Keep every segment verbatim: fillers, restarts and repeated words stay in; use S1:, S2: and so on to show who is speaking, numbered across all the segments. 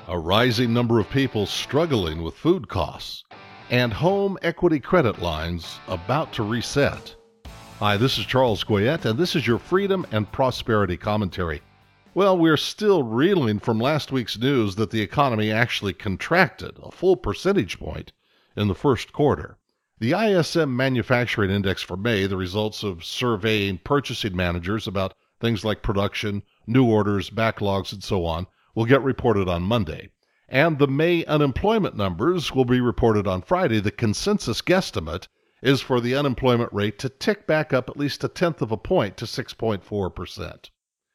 S1: a rising number of people struggling with food costs, and home equity credit lines about to reset. Hi, this is Charles Goyette, and this is your Freedom and Prosperity Commentary. Well, we're still reeling from last week's news that the economy actually contracted a full percentage point in the first quarter. The I S M Manufacturing Index for May, the results of surveying purchasing managers about things like production, new orders, backlogs, and so on, will get reported on Monday. And the May unemployment numbers will be reported on Friday. The consensus guesstimate is for the unemployment rate to tick back up at least a tenth of a point to six point four percent.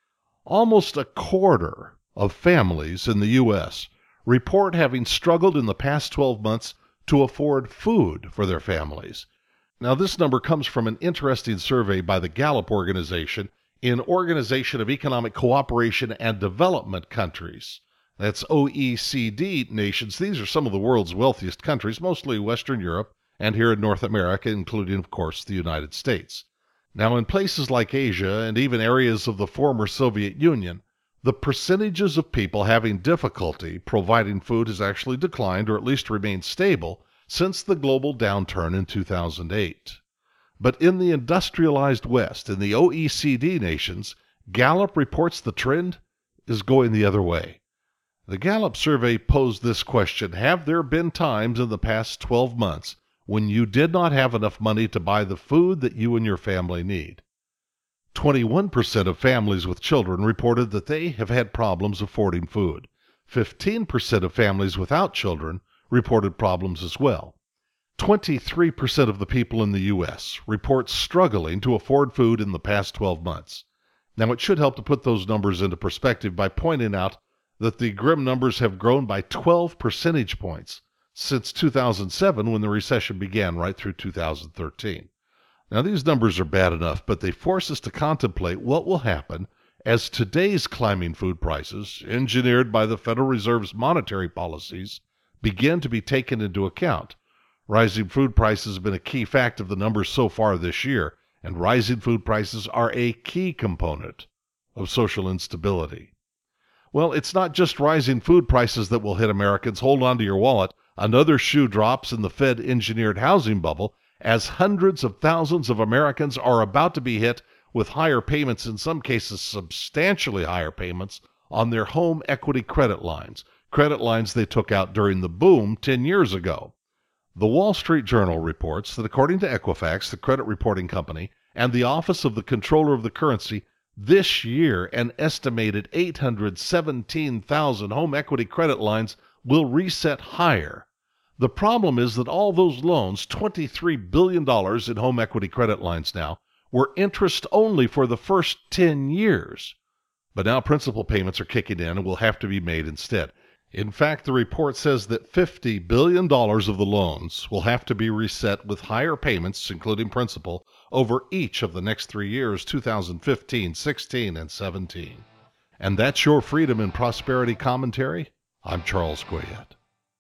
S1: Almost a quarter of families in the U S report having struggled in the past twelve months to afford food for their families. Now, this number comes from an interesting survey by the Gallup Organization in Organization of Economic Cooperation and Development countries. That's O E C D nations. These are some of the world's wealthiest countries, mostly Western Europe and here in North America, including, of course, the United States. Now, in places like Asia and even areas of the former Soviet Union, the percentages of people having difficulty providing food has actually declined or at least remained stable since the global downturn in two thousand eight. But in the industrialized West, in the O E C D nations, Gallup reports the trend is going the other way. The Gallup survey posed this question: have there been times in the past twelve months when you did not have enough money to buy the food that you and your family need? twenty-one percent of families with children reported that they have had problems affording food. fifteen percent of families without children reported problems as well. twenty-three percent of the people in the U S report struggling to afford food in the past twelve months. Now, it should help to put those numbers into perspective by pointing out that the grim numbers have grown by twelve percentage points since two thousand seven, when the recession began, right through two thousand thirteen. Now, these numbers are bad enough, but they force us to contemplate what will happen as today's climbing food prices, engineered by the Federal Reserve's monetary policies, begin to be taken into account. Rising food prices have been a key fact of the numbers so far this year, and rising food prices are a key component of social instability. Well, it's not just rising food prices that will hit Americans. Hold on to your wallet. Another shoe drops in the Fed-engineered housing bubble, as hundreds of thousands of Americans are about to be hit with higher payments, in some cases substantially higher payments, on their home equity credit lines, credit lines they took out during the boom ten years ago. The Wall Street Journal reports that according to Equifax, the credit reporting company, and the Office of the Comptroller of the Currency, this year an estimated eight hundred seventeen thousand home equity credit lines will reset higher. The problem is that all those loans, twenty-three billion dollars in home equity credit lines now, were interest only for the first ten years. But now principal payments are kicking in and will have to be made instead. In fact, the report says that fifty billion dollars of the loans will have to be reset with higher payments, including principal, over each of the next three years, two thousand fifteen, sixteen, and seventeen. And that's your Freedom and Prosperity Commentary. I'm Charles Goyette.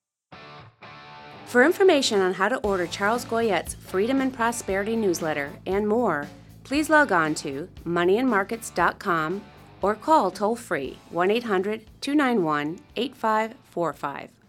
S2: For information on how to order Charles Goyette's Freedom and Prosperity newsletter and more, please log on to money and markets dot com or call toll-free one eight hundred two nine one eight five four five.